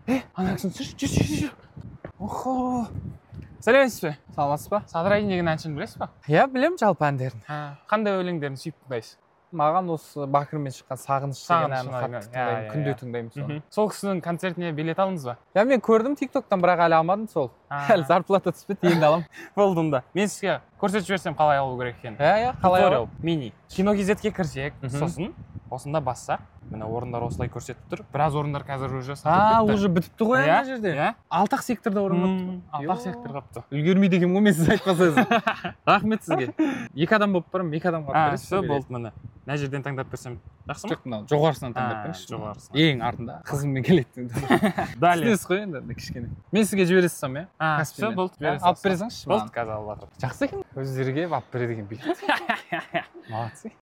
ана кісіні түсірші, жүр. Охо. Сәлеметсіз бе? Саламатсыз ба? Садырайын деген әншіні білесіз ба? Иә, білем жалпы әндерін. Қандай өлеңдерін сүйіп тыңдайсыз? Маған осы Бакырмен шыққан сағыныш деген әнін қатты тыңдаймын, күнде иә. тыңдаймын соны. Сол кісінің концертіне билет алдыңыз ба? Я мен көрдім TikToктан, бірақ әлі алмадым сол. Әлі зарплата түспеді, енді аламын. Болды онда. Мен сізге көрсетіп жіберсем қалай алу керек екенін. Иә, қалай Туториал мини. Кино.kz-ге кірсек, сосын осында бассақ, міне орындар осылай көрсетіп тұр. Біраз орындар қазір уже сатылып кетті. уже бітіпті ғой ана жерде. Иә. Алтақ секторда орын Алтақ сектор қапты. үлгермейді екенмін ғой мен сіз айтпасаңыз. Рахмет сізге. 2 адам болып бармын, 2 адамға бересіз. Все болды міне. Мына жерден таңдап берсем жақсы ма? Жоқ, мынау жоғарысынан таңдап беріңізші. Жоғарысынан. Ең артында қызыммен келеді. Далее. Түсінесіз ғой енді кішкене. Мен сізге жібере салсам, иә? Все болды. Алып бересіңізші Болды маған. қазір алып жатыр. Жақсы екен. Өздері келіп алып береді екен билет. Молодцы.